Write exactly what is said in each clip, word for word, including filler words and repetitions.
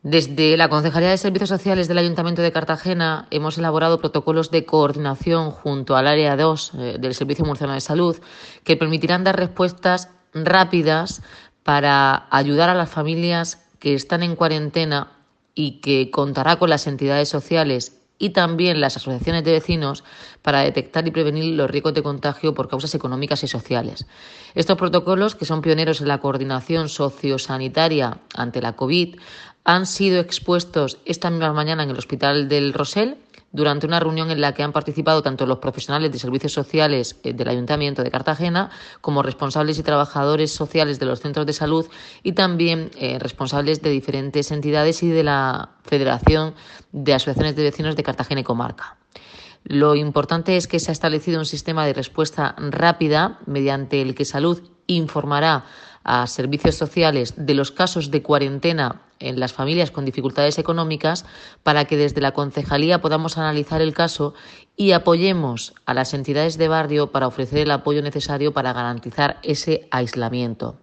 Desde la Concejalía de Servicios Sociales del Ayuntamiento de Cartagena hemos elaborado protocolos de coordinación junto al Área dos eh, del Servicio Murciano de Salud que permitirán dar respuestas rápidas para ayudar a las familias que están en cuarentena y que contará con las entidades sociales y también las asociaciones de vecinos para detectar y prevenir los riesgos de contagio por causas económicas y sociales. Estos protocolos, que son pioneros en la coordinación sociosanitaria ante la COVID, han sido expuestos esta misma mañana en el Hospital del Rosell durante una reunión en la que han participado tanto los profesionales de servicios sociales del Ayuntamiento de Cartagena como responsables y trabajadores sociales de los centros de salud y también eh, responsables de diferentes entidades y de la Federación de Asociaciones de Vecinos de Cartagena y Comarca. Lo importante es que se ha establecido un sistema de respuesta rápida mediante el que Salud informará a servicios sociales de los casos de cuarentena en las familias con dificultades económicas para que desde la concejalía podamos analizar el caso y apoyemos a las entidades de barrio para ofrecer el apoyo necesario para garantizar ese aislamiento.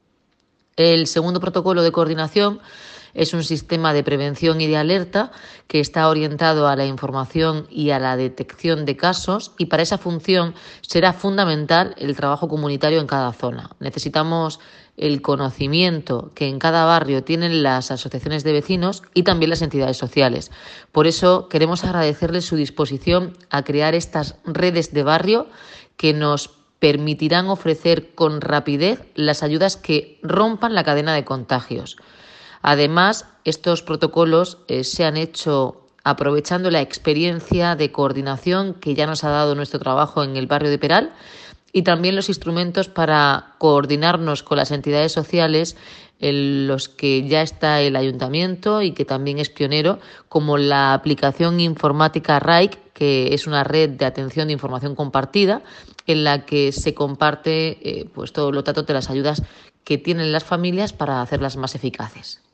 El segundo protocolo de coordinación es un sistema de prevención y de alerta que está orientado a la información y a la detección de casos, y para esa función será fundamental el trabajo comunitario en cada zona. Necesitamos el conocimiento que en cada barrio tienen las asociaciones de vecinos y también las entidades sociales. Por eso queremos agradecerles su disposición a crear estas redes de barrio que nos permitirán ofrecer con rapidez las ayudas que rompan la cadena de contagios. Además, estos protocolos eh, se han hecho aprovechando la experiencia de coordinación que ya nos ha dado nuestro trabajo en el barrio de Peral y también los instrumentos para coordinarnos con las entidades sociales en los que ya está el ayuntamiento y que también es pionero, como la aplicación informática R A I C, que es una red de atención de información compartida en la que se comparte eh, pues todos los datos de las ayudas que tienen las familias para hacerlas más eficaces.